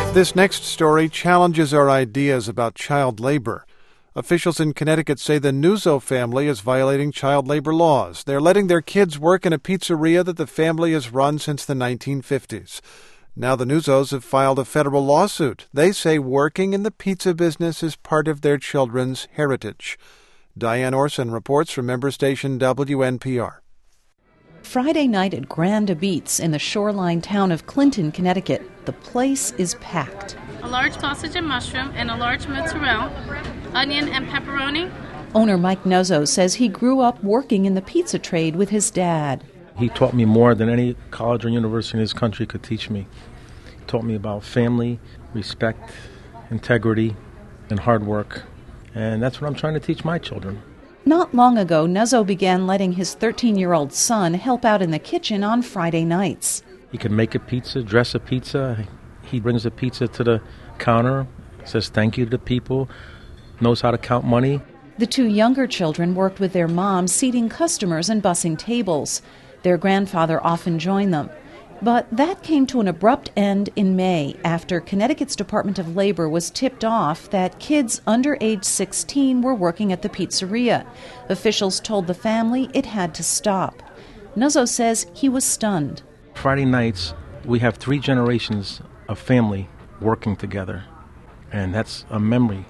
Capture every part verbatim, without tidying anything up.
This next story challenges our ideas about child labor. Officials in Connecticut say the Nuzzo family is violating child labor laws. They're letting their kids work in a pizzeria that the family has run since the nineteen fifties. Now the Nuzzos have filed a federal lawsuit. They say working in the pizza business is part of their children's heritage. Diane Orson reports from member station W N P R. Friday night at Grand Abietz in the shoreline town of Clinton, Connecticut. The place is packed. A large sausage and mushroom and a large mozzarella, onion and pepperoni. Owner Mike Nuzzo says he grew up working in the pizza trade with his dad. He taught me more than any college or university in this country could teach me. He taught me about family, respect, integrity, and hard work. And that's what I'm trying to teach my children. Not long ago, Nuzzo began letting his thirteen-year-old son help out in the kitchen on Friday nights. He can make a pizza, dress a pizza. He brings the pizza to the counter, says thank you to the people, knows how to count money. The two younger children worked with their mom, seating customers and bussing tables. Their grandfather often joined them. But that came to an abrupt end in May after Connecticut's Department of Labor was tipped off that kids under age sixteen were working at the pizzeria. Officials told the family it had to stop. Nuzzo says he was stunned. Friday nights, we have three generations of family working together, and that's a memory.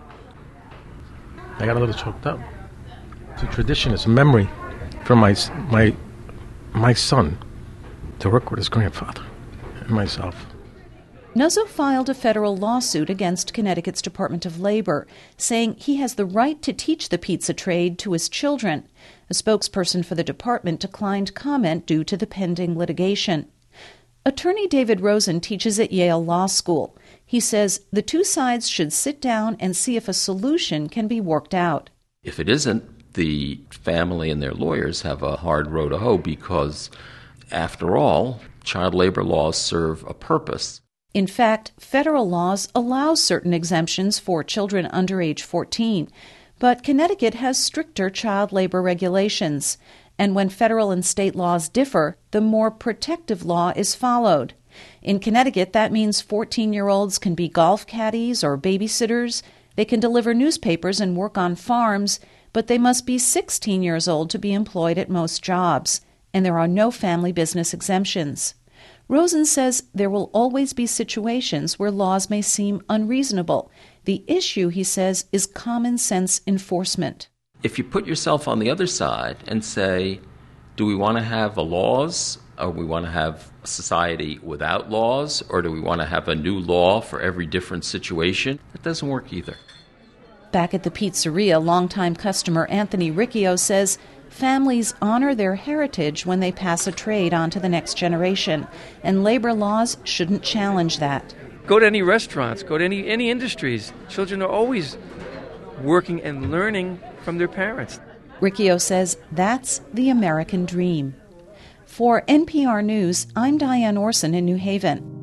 I got a little choked up. It's a tradition, it's a memory for my my my son to work with his grandfather and myself. Nuzzo filed a federal lawsuit against Connecticut's Department of Labor, saying he has the right to teach the pizza trade to his children. A spokesperson for the department declined comment due to the pending litigation. Attorney David Rosen teaches at Yale Law School. He says the two sides should sit down and see if a solution can be worked out. If it isn't, the family and their lawyers have a hard row to hoe because, after all, child labor laws serve a purpose. In fact, federal laws allow certain exemptions for children under age fourteen, but Connecticut has stricter child labor regulations. And when federal and state laws differ, the more protective law is followed. In Connecticut, that means fourteen-year-olds can be golf caddies or babysitters. They can deliver newspapers and work on farms, but they must be sixteen years old to be employed at most jobs. And there are no family business exemptions. Rosen says there will always be situations where laws may seem unreasonable. The issue, he says, is common sense enforcement. If you put yourself on the other side and say, do we want to have a laws, or we want to have a society without laws, or do we want to have a new law for every different situation? That doesn't work either. Back at the pizzeria, longtime customer Anthony Riccio says families honor their heritage when they pass a trade on to the next generation, and labor laws shouldn't challenge that. Go to any restaurants, go to any, any industries. Children are always working and learning from their parents. Riccio says that's the American dream. For N P R News, I'm Diane Orson in New Haven.